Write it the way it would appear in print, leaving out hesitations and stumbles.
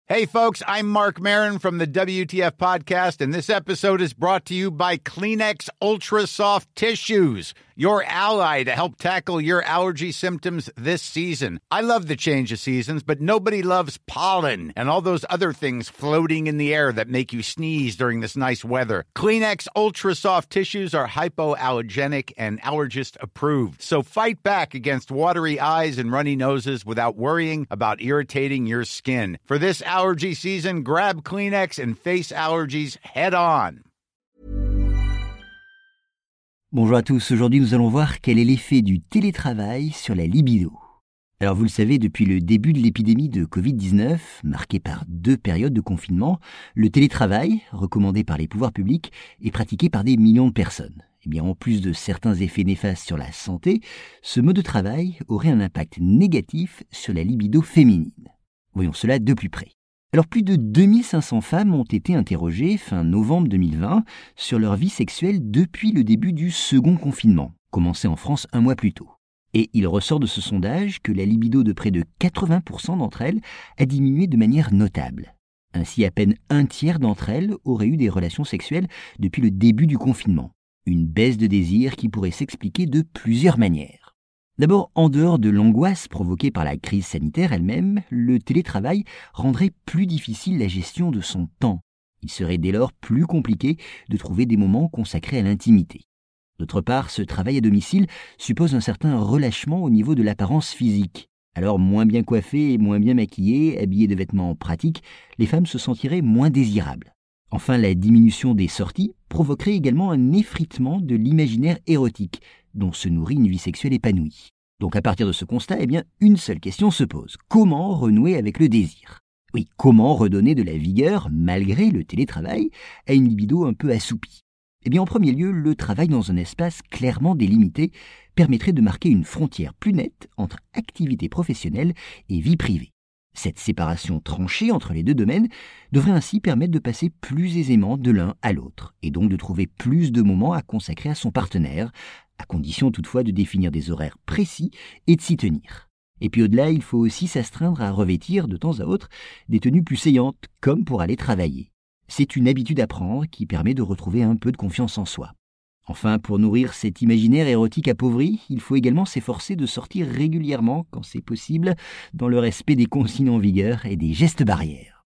Hey, folks, I'm Mark Maron from the WTF Podcast, and this episode is brought to you by Kleenex Ultra Soft Tissues, your ally to help tackle your allergy symptoms this season. I love the change of seasons, but nobody loves pollen and all those other things floating in the air that make you sneeze during this nice weather. Kleenex Ultra Soft Tissues are hypoallergenic and allergist approved, so fight back against watery eyes and runny noses without worrying about irritating your skin. For this allergy season, grab Kleenex and face allergies head on. Bonjour à tous, aujourd'hui nous allons voir quel est l'effet du télétravail sur la libido. Alors vous le savez, depuis le début de l'épidémie de Covid-19, marquée par 2 périodes de confinement, le télétravail, recommandé par les pouvoirs publics, est pratiqué par des millions de personnes. Eh bien, en plus de certains effets néfastes sur la santé, ce mode de travail aurait un impact négatif sur la libido féminine. Voyons cela de plus près. Alors plus de 2500 femmes ont été interrogées fin novembre 2020 sur leur vie sexuelle depuis le début du second confinement, commencé en France 1 mois plus tôt. Et il ressort de ce sondage que la libido de près de 80% d'entre elles a diminué de manière notable. Ainsi, à peine 1/3 d'entre elles auraient eu des relations sexuelles depuis le début du confinement. Une baisse de désir qui pourrait s'expliquer de plusieurs manières. D'abord, en dehors de l'angoisse provoquée par la crise sanitaire elle-même, le télétravail rendrait plus difficile la gestion de son temps. Il serait dès lors plus compliqué de trouver des moments consacrés à l'intimité. D'autre part, ce travail à domicile suppose un certain relâchement au niveau de l'apparence physique. Alors, moins bien coiffées et moins bien maquillées, habillées de vêtements pratiques, les femmes se sentiraient moins désirables. Enfin, la diminution des sorties provoquerait également un effritement de l'imaginaire érotique, dont se nourrit une vie sexuelle épanouie. Donc à partir de ce constat, une seule question se pose. Comment renouer avec le désir ? Oui, comment redonner de la vigueur, malgré le télétravail, à une libido un peu assoupie ? En premier lieu, le travail dans un espace clairement délimité permettrait de marquer une frontière plus nette entre activité professionnelle et vie privée. Cette séparation tranchée entre les deux domaines devrait ainsi permettre de passer plus aisément de l'un à l'autre, et donc de trouver plus de moments à consacrer à son partenaire, à condition toutefois de définir des horaires précis et de s'y tenir. Et puis au-delà, il faut aussi s'astreindre à revêtir de temps à autre des tenues plus saillantes, comme pour aller travailler. C'est une habitude à prendre qui permet de retrouver un peu de confiance en soi. Enfin, pour nourrir cet imaginaire érotique appauvri, il faut également s'efforcer de sortir régulièrement, quand c'est possible, dans le respect des consignes en vigueur et des gestes barrières.